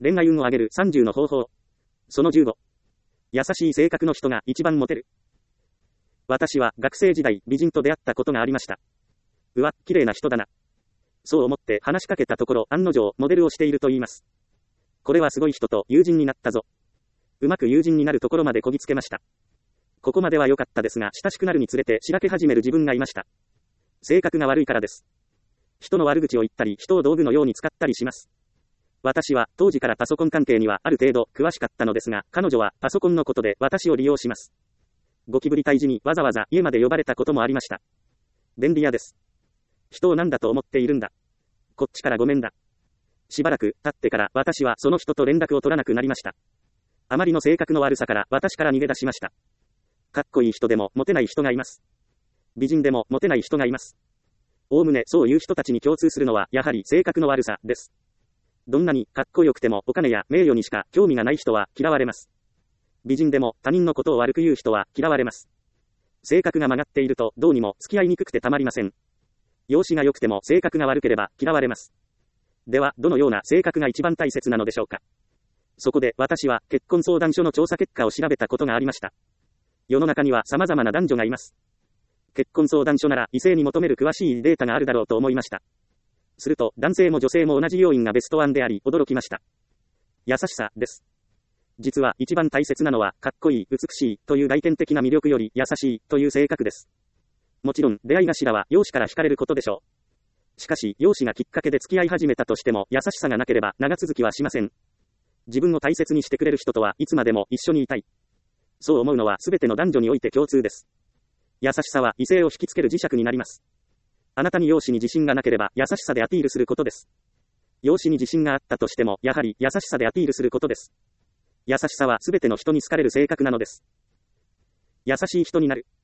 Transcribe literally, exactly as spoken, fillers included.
恋愛運を上げるさんじゅうの方法。そのじゅうご。優しい性格の人が一番モテる。私は学生時代美人と出会ったことがありました。うわ、綺麗な人だな。そう思って話しかけたところ案の定モデルをしていると言います。これはすごい人と友人になったぞ。うまく友人になるところまでこぎつけました。ここまでは良かったですが親しくなるにつれてしらけ始める自分がいました。性格が悪いからです。人の悪口を言ったり人を道具のように使ったりします。私は当時からパソコン関係にはある程度詳しかったのですが、彼女はパソコンのことで私を利用します。ゴキブリ退治にわざわざ家まで呼ばれたこともありました。便利屋です。人を何だと思っているんだ。こっちからごめんだ。しばらく経ってから私はその人と連絡を取らなくなりました。あまりの性格の悪さから私から逃げ出しました。かっこいい人でもモテない人がいます。美人でもモテない人がいます。おおむねそういう人たちに共通するのはやはり性格の悪さです。どんなにかっこよくてもお金や名誉にしか興味がない人は嫌われます。美人でも他人のことを悪く言う人は嫌われます。性格が曲がっているとどうにも付き合いにくくてたまりません。容姿が良くても性格が悪ければ嫌われます。ではどのような性格が一番大切なのでしょうか。そこで私は結婚相談所の調査結果を調べたことがありました。世の中には様々な男女がいます。結婚相談所なら異性に求める詳しいデータがあるだろうと思いました。すると男性も女性も同じ要因がベストワンであり驚きました。優しさです。実は一番大切なのはかっこいい、美しいという外見的な魅力より優しいという性格です。もちろん出会い頭は容姿から惹かれることでしょう。しかし容姿がきっかけで付き合い始めたとしても優しさがなければ長続きはしません。自分を大切にしてくれる人とはいつまでも一緒にいたい。そう思うのはすべての男女において共通です。優しさは異性を引きつける磁石になります。あなたに容姿に自信がなければ優しさでアピールすることです。容姿に自信があったとしてもやはり優しさでアピールすることです。優しさはすべての人に好かれる性格なのです。優しい人になる。